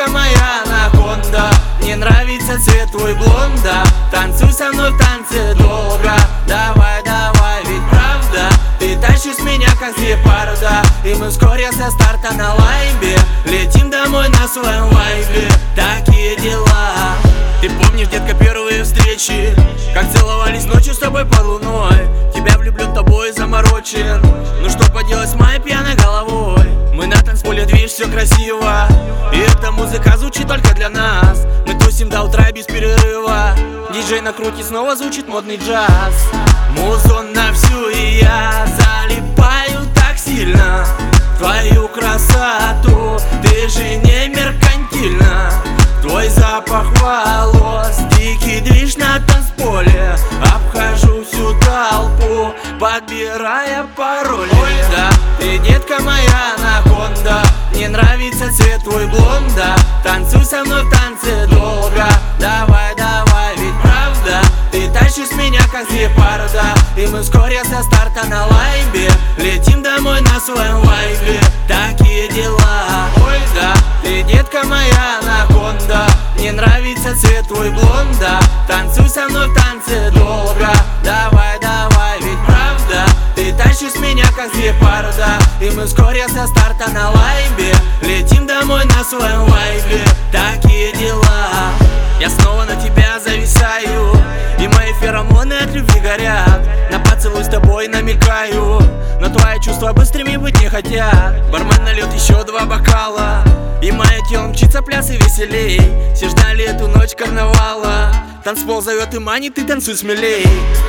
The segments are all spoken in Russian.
детка моя анаконда, мне нравится цвет твой блонда. Танцуй со мной в танце долго, давай, давай, ведь правда ты тащишь меня как гепарда. И мы вскоре со старта на лайбе летим домой на своем вайбе. Такие дела. Ты помнишь, детка, первые встречи, как целовались ночью с тобой под луной? Тебя влюблен, тобой заморочен. Ну что поделать с моей пьяной головой? Мы на танцполе, видишь, все красиво, и эта музыка звучит только для нас. Мы тусим до утра без перерыва. Диджей накрутит, снова звучит модный джаз. Музон на всю, и я залипаю так сильно в твою красоту. Ты же не меркантильна. Твой запах волос, дикий движ на танцполе. Обхожу всю толпу, подбирая пароли. Ой, да, ты детка моя анаконда, мне нравится цвет твой блонда. Танцуй со мной в танце долго, давай, давай, ведь правда ты тащишь меня как гепарда. И мы вскоре со старта на лайбе летим домой на своем вайбе. Такие дела. Ой, да, ты детка моя анаконда, мне нравится цвет твой блонда. Танцуй со мной в танце долго, давай, давай, ведь правда ты тащишь меня как гепарда. И мы вскоре со старта на лайбе летим домой на своем вайбе. Такие дела. Я снова на тебя зависаю, и мои феромоны от любви горят. На поцелуй с тобой намекаю, но твои чувства быстрыми быть не хотят. Бармен нальет еще 2 бокала, и мое тело мчится пляс и веселей. Все ждали эту ночь карнавала. Танцпол зовет и манит, ты танцуй смелей.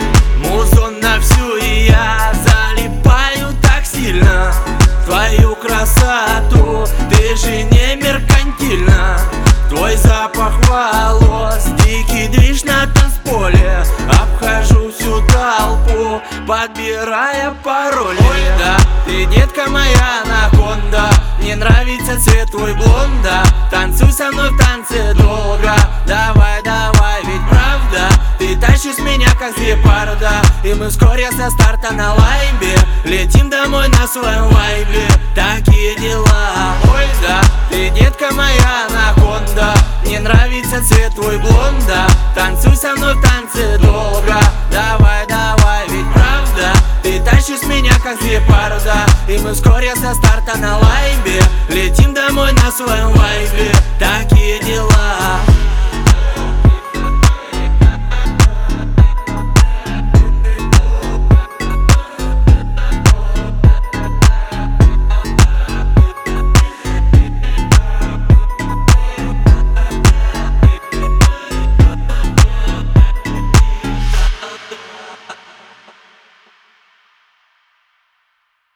Музон на всю, и я залипаю так сильно в твою красоту. Ты же не меркантильна. Твой запах волос, дикий движ на танцполе. Обхожу всю толпу, подбирая пароли. Ой, да, ты детка моя анаконда, мне нравится цвет твой блонда. Танцуй со мной в танце долго, давай, давай, ведь правда ты тащишь меня как гепарда. И мы вскоре со старта на лайбе летим домой на своем вайбе. Такие дела. Ой, да, ты детка моя анаконда, мне нравится цвет твой блонда. Танцуй со мной в танце долго, давай, давай, ведь правда ты тащишь меня как гепарда. И мы вскоре со старта на лайбе летим домой на своем вайбе. Такие дела.